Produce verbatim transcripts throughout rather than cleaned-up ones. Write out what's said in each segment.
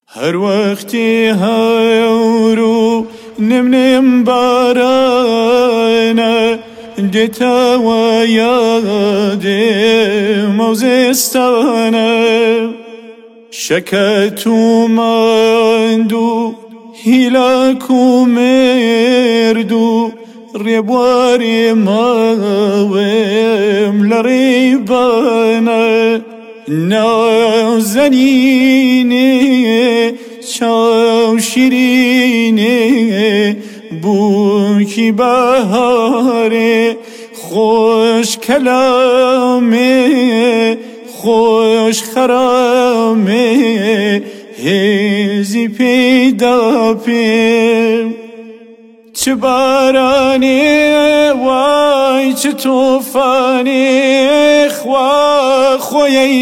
هر وقتی هارو نم نم بارانه دتا و یاد موزستانه شکتو مندو هیلاکو مردو ریبواری ماویم لریبانه نازنینه چاو شیرینه بوکی بهاره خوش کلامه خوش خرامه هزی پیدا پیم چه بارانه وای چه توفانه خوا خوی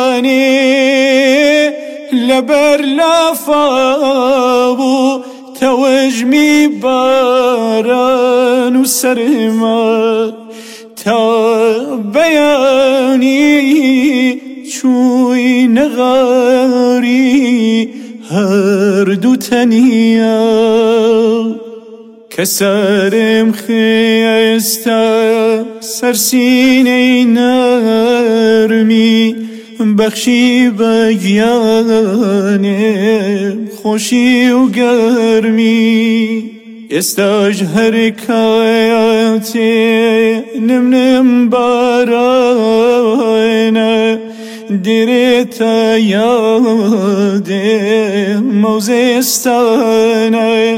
زانه لبر لافابو توجمی باران و سرما تا بیانی چوی نغاری هر دو تنیا کسرم خیستا سرسینه نرمی بخشی بگیانم خوشی و گرمی استاج حرکاتی نم نم بارانه دیرتا یاد موزستانه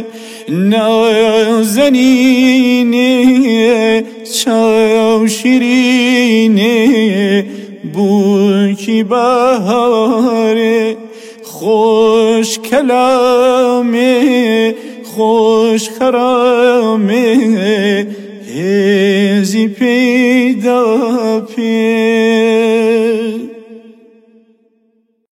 نازنینه چاو شیرینه بوکی بهاره خوش کلامه خوش خرامه هزی پیدا پی